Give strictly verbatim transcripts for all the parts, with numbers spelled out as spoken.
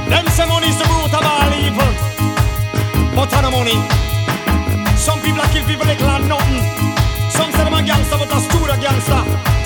Them say money is the root of all evil, but on the money. Some people a kill people they clan nothing. Some say them a gangster, but a screw a gangster.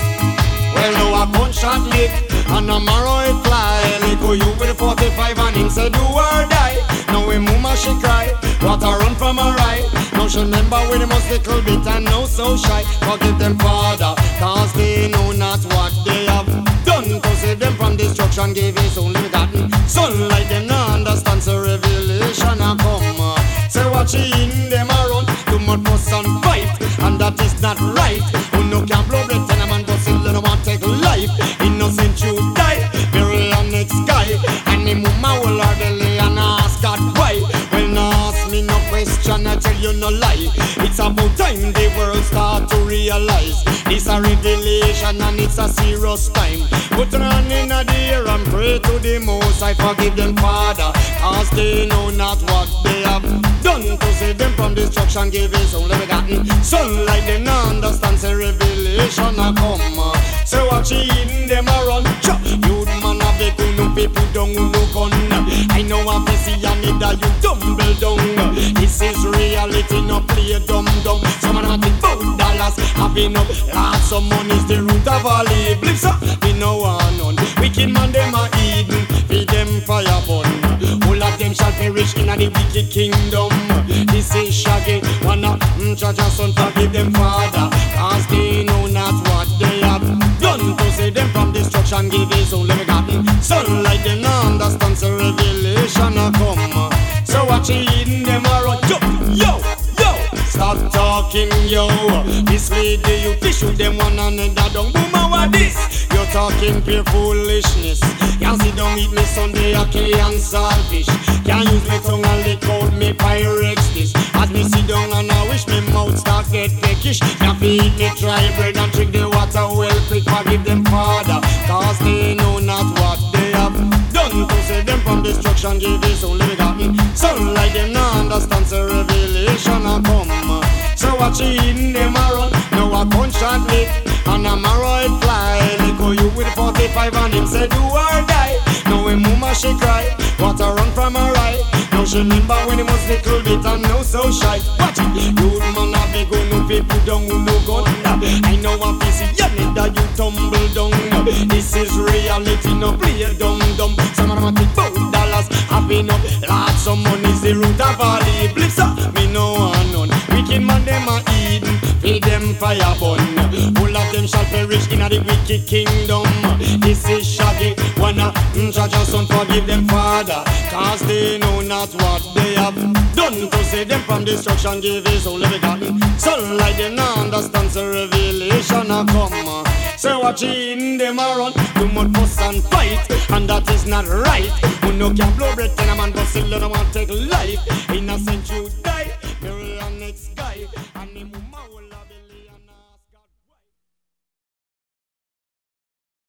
Well, now a gunshot lick and a marrow it fly. Lick you with a forty-five and him say do or die. Now we mama she cry, what a run from her right. Now she remember when they must little bit and no so shy. Forgive them father, cause they know not what they have done. To save them from destruction, gave his only begotten son. Like them now understand, so revelation a come. Say what she in them a run, too much fuss and fight, and that is not right. Who no can blow breath and a man but still no want take life. Innocent you die, bury on next sky. And the mama will hardly and ask God why. Well now ask me no question, I tell you no lie. It's about time the world start to realize it's a revelation and it's a serious time. Put on in the air and pray to the Most I forgive them Father, cause they know not what they have done. To save them from destruction, give his only begotten son. Like them not understand, say revelation a come. Say what she in them a run. You man have the gun, no people down, no gun. I know I'm busy and need that you tumble down. This is reality, no play dumb dumb. Some man want it about dollars, having up lots of money's the root of all evil. So we no want none. Wicked man them a Eden, feed them fire bun. All of them shall perish in the wicked kingdom. This is Shaggy, wanna mm, judge and son forgive them Father, cause they know not what they have done. To save them from destruction, give his only begotten son. Like them not understand, so revelation a come. So watch it in them a run. Yo, yo, yo, stop talking, yo. This lady you fish with them one another down. Boom, what this? You're talking pure foolishness. Can't sit down eat me Sunday, I kill and saltfish. Can't use me tongue and lick out me Pyrex dish. As me sit down and I wish me mouth start get peckish. Can't feed me dry bread and drink the water well quick. Forgive them Father, cause they know not what they have done. To save them from destruction, give his only begotten son. Like them not understand, so revelation a come. So watch it in them a run. Now a gunshot lick and a marrow it fly. Lick you with forty-five and him say do or die. Now when mama she cry, what a run from her right. Now she remember when he must little bit and no so shy. Watch it, you man have the gun, no people down, no gun. I know I'm busy, you need that you tumble down. This is reality, no play dumb dumb. Some of them want it about dollars, having up lots of money's the root of all evil. So me no want none. Wicked man them a Eden, feed them fire bun. All of them shall perish in the wicked kingdom. This is Shaggy, wanna mm, judge and son forgive them Father, cause they know not what they have done. To save them from destruction, give his only begotten son. Like them not understand, so revelation a come. Say watch in them a run, too much fuss and fight, and that is not right. Who no can blow breath and a man but still don't want take life. Innocent you die, bury your next guy.